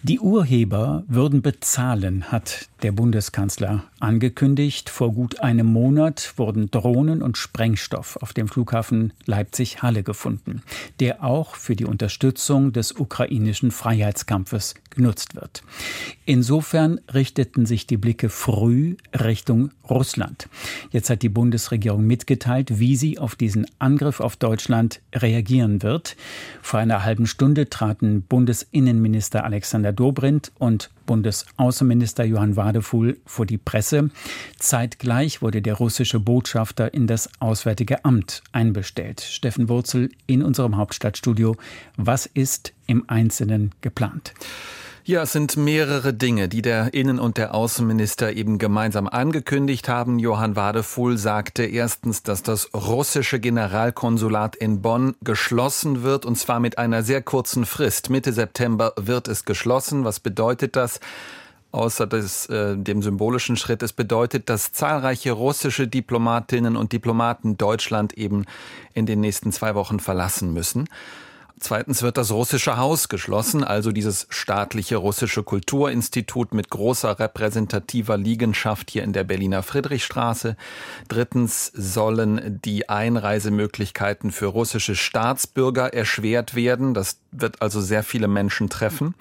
Die Urheber würden bezahlen, hat der Bundeskanzler angekündigt. Vor gut einem Monat wurden Drohnen und Sprengstoff auf dem Flughafen Leipzig-Halle gefunden, der auch für die Unterstützung des ukrainischen Freiheitskampfes genutzt wird. Insofern richteten sich die Blicke früh Richtung Russland. Jetzt hat die Bundesregierung mitgeteilt, wie sie auf diesen Angriff auf Deutschland reagieren wird. Vor einer halben Stunde traten Bundesinnenminister Alexander Dobrindt und Bundesaußenminister Johann Wadefuhl vor die Presse. Zeitgleich wurde der russische Botschafter in das Auswärtige Amt einbestellt. Steffen Wurzel in unserem Hauptstadtstudio. Was ist im Einzelnen geplant? Ja, es sind mehrere Dinge, die der Innen- und der Außenminister eben gemeinsam angekündigt haben. Johann Wadefuhl sagte erstens, dass das russische Generalkonsulat in Bonn geschlossen wird, und zwar mit einer sehr kurzen Frist. Mitte September wird es geschlossen. Was bedeutet das? Außer dem symbolischen Schritt. Es bedeutet, dass zahlreiche russische Diplomatinnen und Diplomaten Deutschland eben in den nächsten 2 Wochen verlassen müssen. Zweitens wird das Russische Haus geschlossen, also dieses staatliche russische Kulturinstitut mit großer repräsentativer Liegenschaft hier in der Berliner Friedrichstraße. Drittens sollen die Einreisemöglichkeiten für russische Staatsbürger erschwert werden. Das wird also sehr viele Menschen treffen.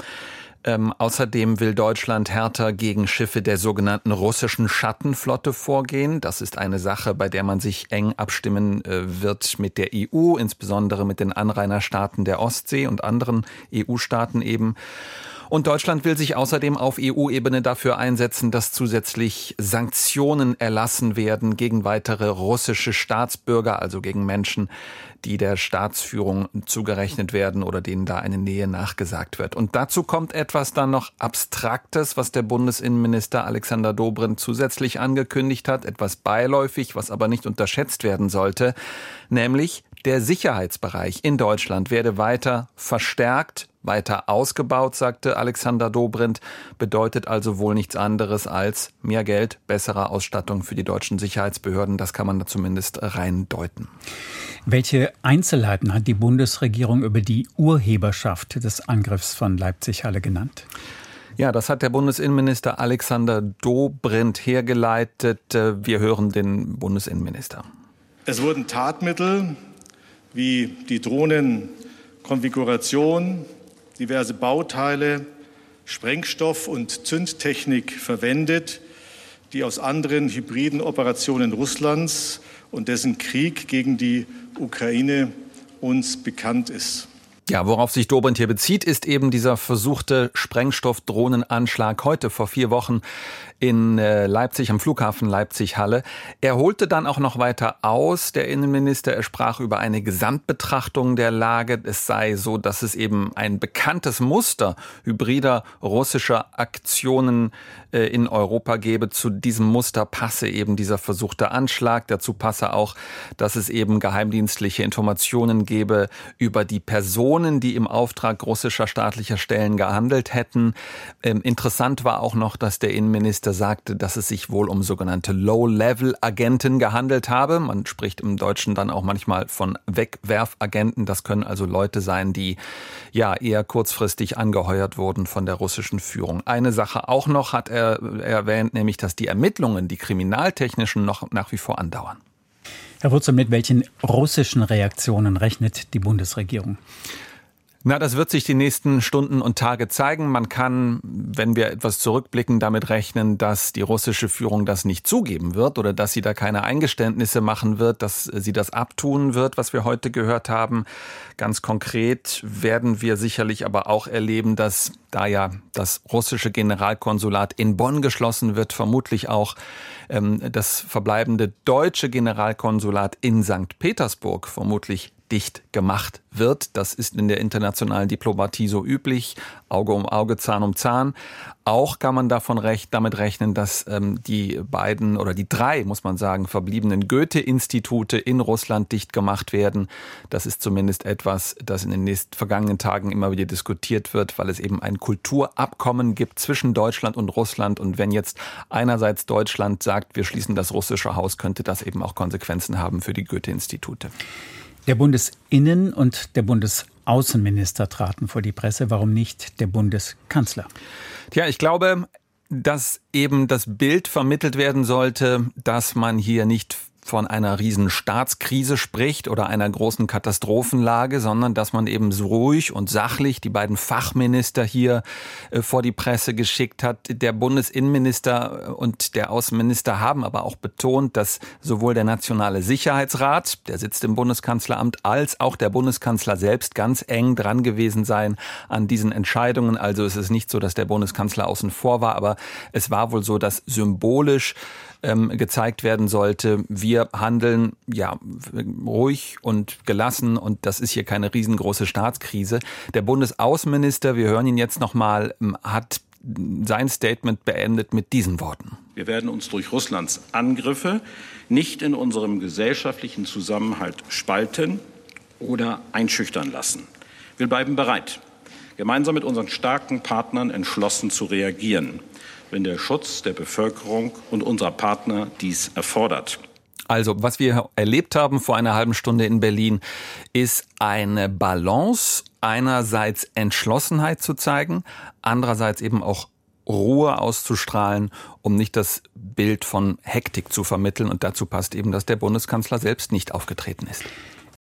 Außerdem will Deutschland härter gegen Schiffe der sogenannten russischen Schattenflotte vorgehen. Das ist eine Sache, bei der man sich eng abstimmen wird mit der EU, insbesondere mit den Anrainerstaaten der Ostsee und anderen EU-Staaten eben. Und Deutschland will sich außerdem auf EU-Ebene dafür einsetzen, dass zusätzlich Sanktionen erlassen werden gegen weitere russische Staatsbürger, also gegen Menschen, die der Staatsführung zugerechnet werden oder denen da eine Nähe nachgesagt wird. Und dazu kommt etwas dann noch Abstraktes, was der Bundesinnenminister Alexander Dobrindt zusätzlich angekündigt hat, etwas beiläufig, was aber nicht unterschätzt werden sollte, nämlich der Sicherheitsbereich in Deutschland werde weiter verstärkt, weiter ausgebaut, sagte Alexander Dobrindt, bedeutet also wohl nichts anderes als mehr Geld, bessere Ausstattung für die deutschen Sicherheitsbehörden. Das kann man da zumindest rein deuten. Welche Einzelheiten hat die Bundesregierung über die Urheberschaft des Angriffs von Leipzig-Halle genannt? Ja, das hat der Bundesinnenminister Alexander Dobrindt hergeleitet. Wir hören den Bundesinnenminister. Es wurden Tatmittel wie die Drohnenkonfiguration, diverse Bauteile, Sprengstoff und Zündtechnik verwendet, die aus anderen hybriden Operationen Russlands und dessen Krieg gegen die Ukraine uns bekannt ist. Ja, worauf sich Dobrindt hier bezieht, ist eben dieser versuchte Sprengstoffdrohnenanschlag heute vor 4 Wochen in Leipzig, am Flughafen Leipzig-Halle. Er holte dann auch noch weiter aus, der Innenminister. Er sprach über eine Gesamtbetrachtung der Lage. Es sei so, dass es eben ein bekanntes Muster hybrider russischer Aktionen in Europa gebe. Zu diesem Muster passe eben dieser versuchte Anschlag. Dazu passe auch, dass es eben geheimdienstliche Informationen gebe über die Personen, die im Auftrag russischer staatlicher Stellen gehandelt hätten. Interessant war auch noch, dass der Innenminister sagte, dass es sich wohl um sogenannte Low-Level-Agenten gehandelt habe. Man spricht im Deutschen dann auch manchmal von Wegwerfagenten. Das können also Leute sein, die ja eher kurzfristig angeheuert wurden von der russischen Führung. Eine Sache auch noch hat er erwähnt, nämlich, dass die Ermittlungen, die kriminaltechnischen, noch nach wie vor andauern. Herr Wurzel, mit welchen russischen Reaktionen rechnet die Bundesregierung? Na, das wird sich die nächsten Stunden und Tage zeigen. Man kann, wenn wir etwas zurückblicken, damit rechnen, dass die russische Führung das nicht zugeben wird oder dass sie da keine Eingeständnisse machen wird, dass sie das abtun wird, was wir heute gehört haben. Ganz konkret werden wir sicherlich aber auch erleben, dass da ja das russische Generalkonsulat in Bonn geschlossen wird, vermutlich auch das verbleibende deutsche Generalkonsulat in St. Petersburg vermutlich dicht gemacht wird. Das ist in der internationalen Diplomatie so üblich. Auge um Auge, Zahn um Zahn. Auch kann man damit rechnen, dass die beiden oder die 3, muss man sagen, verbliebenen Goethe-Institute in Russland dicht gemacht werden. Das ist zumindest etwas, das in den vergangenen Tagen immer wieder diskutiert wird, weil es eben ein Kulturabkommen gibt zwischen Deutschland und Russland. Und wenn jetzt einerseits Deutschland sagt, wir schließen das russische Haus, könnte das eben auch Konsequenzen haben für die Goethe-Institute. Der Bundesinnen- und der Bundesaußenminister Außenminister traten vor die Presse. Warum nicht der Bundeskanzler? Tja, ich glaube, dass eben das Bild vermittelt werden sollte, dass man hier nicht von einer riesen Staatskrise spricht oder einer großen Katastrophenlage, sondern dass man eben so ruhig und sachlich die beiden Fachminister hier vor die Presse geschickt hat. Der Bundesinnenminister und der Außenminister haben aber auch betont, dass sowohl der Nationale Sicherheitsrat, der sitzt im Bundeskanzleramt, als auch der Bundeskanzler selbst ganz eng dran gewesen seien an diesen Entscheidungen. Also es ist nicht so, dass der Bundeskanzler außen vor war, aber es war wohl so, dass symbolisch gezeigt werden sollte, wir handeln ja ruhig und gelassen und das ist hier keine riesengroße Staatskrise. Der Bundesaußenminister, wir hören ihn jetzt nochmal, hat sein Statement beendet mit diesen Worten. Wir werden uns durch Russlands Angriffe nicht in unserem gesellschaftlichen Zusammenhalt spalten oder einschüchtern lassen. Wir bleiben bereit, gemeinsam mit unseren starken Partnern entschlossen zu reagieren, wenn der Schutz der Bevölkerung und unserer Partner dies erfordert. Also, was wir erlebt haben vor einer halben Stunde in Berlin, ist eine Balance, einerseits Entschlossenheit zu zeigen, andererseits eben auch Ruhe auszustrahlen, um nicht das Bild von Hektik zu vermitteln. Und dazu passt eben, dass der Bundeskanzler selbst nicht aufgetreten ist.